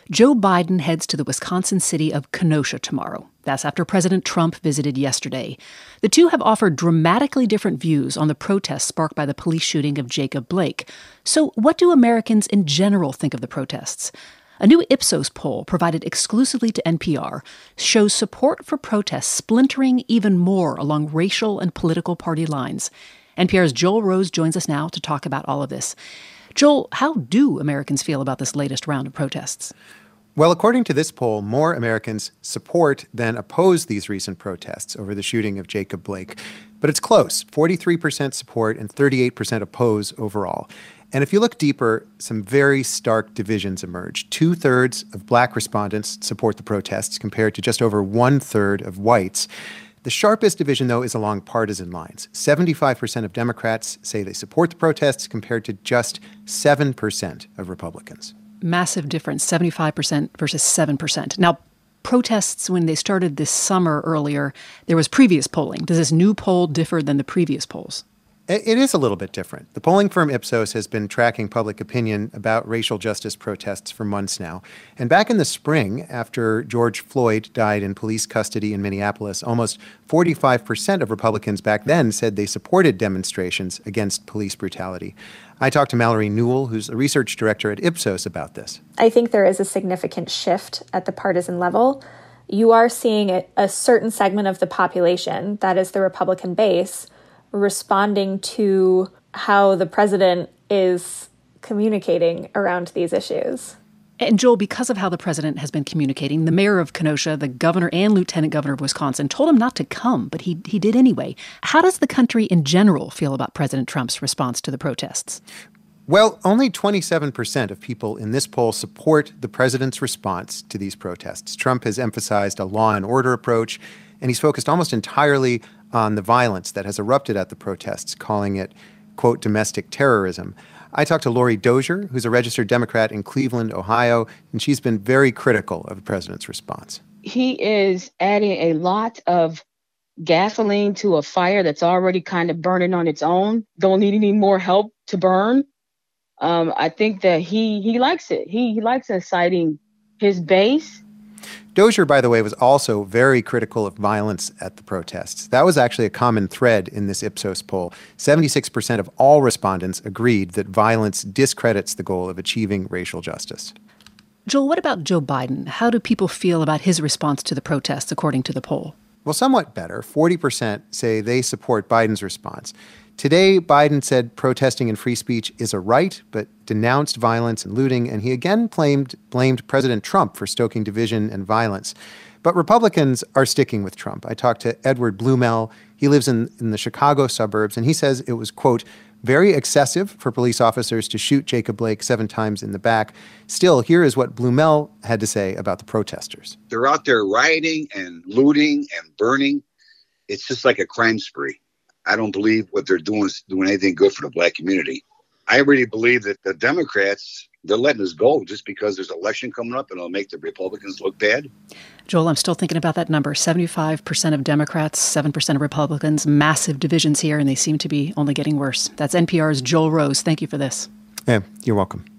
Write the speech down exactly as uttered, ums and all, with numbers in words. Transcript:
Joe Biden heads to the Wisconsin city of Kenosha tomorrow. That's after President Trump visited yesterday. The two have offered dramatically different views on the protests sparked by the police shooting of Jacob Blake. So what do Americans in general think of the protests? A new Ipsos poll provided exclusively to N P R shows support for protests splintering even more along racial and political party lines. N P R's Joel Rose joins us now to talk about all of this. Joel, how do Americans feel about this latest round of protests? Well, according to this poll, more Americans support than oppose these recent protests over the shooting of Jacob Blake. But it's close, forty-three percent support and thirty-eight percent oppose overall. And if you look deeper, some very stark divisions emerge. Two-thirds of black respondents support the protests compared to just over one-third of whites. The sharpest division, though, is along partisan lines. seventy-five percent of Democrats say they support the protests compared to just seven percent of Republicans. Massive difference, seventy-five percent versus seven percent. Now, protests, when they started this summer earlier, there was previous polling. Does this new poll differ than the previous polls? It is a little bit different. The polling firm Ipsos has been tracking public opinion about racial justice protests for months now. And back in the spring, after George Floyd died in police custody in Minneapolis, almost forty-five percent of Republicans back then said they supported demonstrations against police brutality. I talked to Mallory Newell, who's a research director at Ipsos, about this. I think there is a significant shift at the partisan level. You are seeing a, a certain segment of the population, that is the Republican base, responding to how the president is communicating around these issues. And Joel, because of how the president has been communicating, the mayor of Kenosha, the governor and lieutenant governor of Wisconsin told him not to come, but he he did anyway. How does the country in general feel about President Trump's response to the protests? Well, only twenty-seven percent of people in this poll support the president's response to these protests. Trump has emphasized a law and order approach, and he's focused almost entirely on the violence that has erupted at the protests, calling it, quote, domestic terrorism. I talked to Lori Dozier, who's a registered Democrat in Cleveland, Ohio, and she's been very critical of the president's response. He is adding a lot of gasoline to a fire that's already kind of burning on its own. Don't need any more help to burn. Um, I think that he he likes it. He, he likes inciting his base. Dozier, by the way, was also very critical of violence at the protests. That was actually a common thread in this Ipsos poll. seventy-six percent of all respondents agreed that violence discredits the goal of achieving racial justice. Joel, what about Joe Biden? How do people feel about his response to the protests, according to the poll? Well, somewhat better. forty percent say they support Biden's response. Today, Biden said protesting and free speech is a right, but denounced violence and looting, and he again blamed, blamed President Trump for stoking division and violence. But Republicans are sticking with Trump. I talked to Edward Blumel. He lives in, in the Chicago suburbs, and he says it was, quote, very excessive for police officers to shoot Jacob Blake seven times in the back. Still, here is what Blumel had to say about the protesters. They're out there rioting and looting and burning. It's just like a crime spree. I don't believe what they're doing is doing anything good for the black community. I really believe that the Democrats, they're letting us go just because there's an election coming up and it'll make the Republicans look bad. Joel, I'm still thinking about that number. seventy-five percent of Democrats, seven percent of Republicans, massive divisions here, and they seem to be only getting worse. That's N P R's Joel Rose. Thank you for this. Yeah, you're welcome.